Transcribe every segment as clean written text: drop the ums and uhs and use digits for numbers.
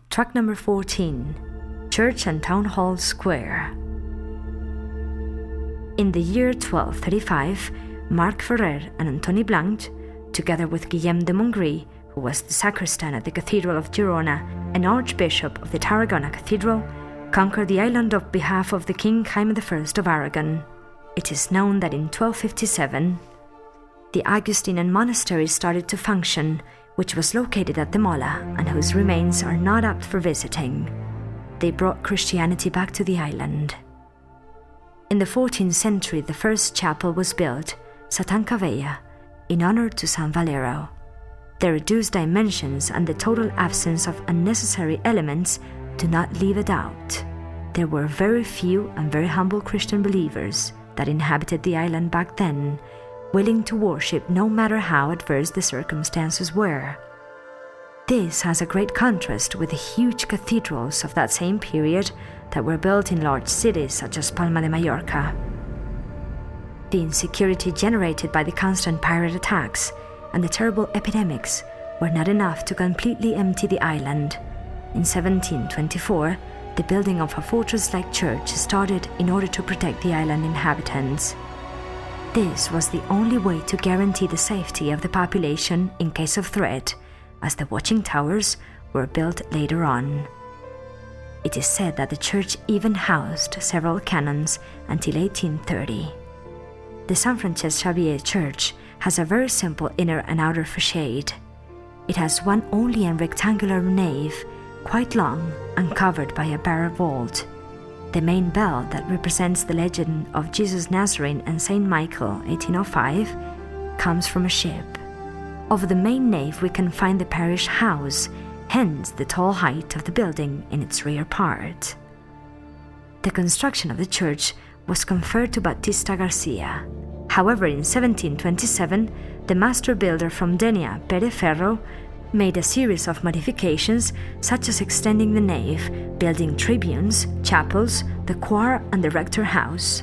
Track number 14, Church and Town Hall Square. In the year 1235, Marc Ferrer and Antoni Blanch, together with Guillem de Montgrí, who was the sacristan at the Cathedral of Girona and Archbishop of the Tarragona Cathedral, conquered the island on behalf of the King Jaime I of Aragon. It is known that in 1257, the Augustinian monastery started to function, which was located at the Mola and whose remains are not up for visiting. They brought Christianity back to the island. In the 14th century, the first chapel was built, Satanca Vella, in honor to San Valero. The reduced dimensions and the total absence of unnecessary elements do not leave a doubt. There were very few and very humble Christian believers that inhabited the island back then, willing to worship no matter how adverse the circumstances were. This has a great contrast with the huge cathedrals of that same period that were built in large cities such as Palma de Mallorca. The insecurity generated by the constant pirate attacks and the terrible epidemics were not enough to completely empty the island. In 1724, the building of a fortress-like church started in order to protect the island inhabitants. This was the only way to guarantee the safety of the population in case of threat, as the watching towers were built later on. It is said that the church even housed several canons until 1830. The San Francesc Xavier Church has a very simple inner and outer facade. It has one only and rectangular nave, quite long and covered by a barrel vault. The main bell that represents the legend of Jesus Nazarene and Saint Michael, 1805, comes from a ship. Over the main nave we can find the parish house, hence the tall height of the building in its rear part. The construction of the church was conferred to Bautista Garcia. However, in 1727, the master builder from Denia, Pere Ferro, made a series of modifications, such as extending the nave, building tribunes, chapels, the choir and the rector house.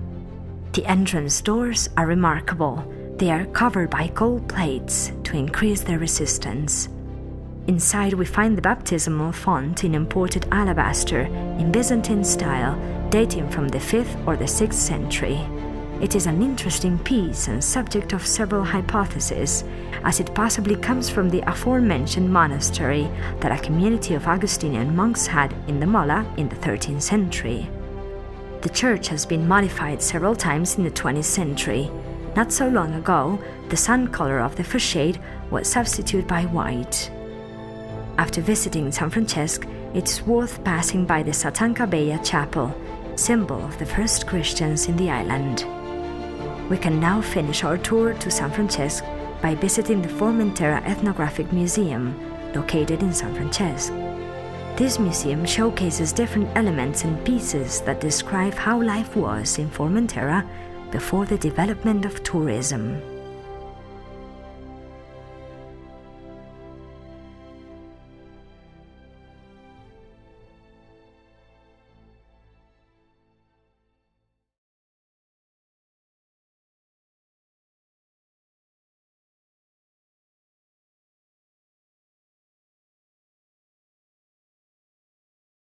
The entrance doors are remarkable. They are covered by gold plates to increase their resistance. Inside we find the baptismal font in imported alabaster in Byzantine style, dating from the 5th or the 6th century. It is an interesting piece and subject of several hypotheses, as it possibly comes from the aforementioned monastery that a community of Augustinian monks had in the Mola in the 13th century. The church has been modified several times in the 20th century. Not so long ago, the sun color of the facade was substituted by white. After visiting San Francesc, it's worth passing by the Satanca Vella Chapel, symbol of the first Christians in the island. We can now finish our tour to San Francesc by visiting the Formentera Ethnographic Museum, located in San Francesc. This museum showcases different elements and pieces that describe how life was in Formentera before the development of tourism.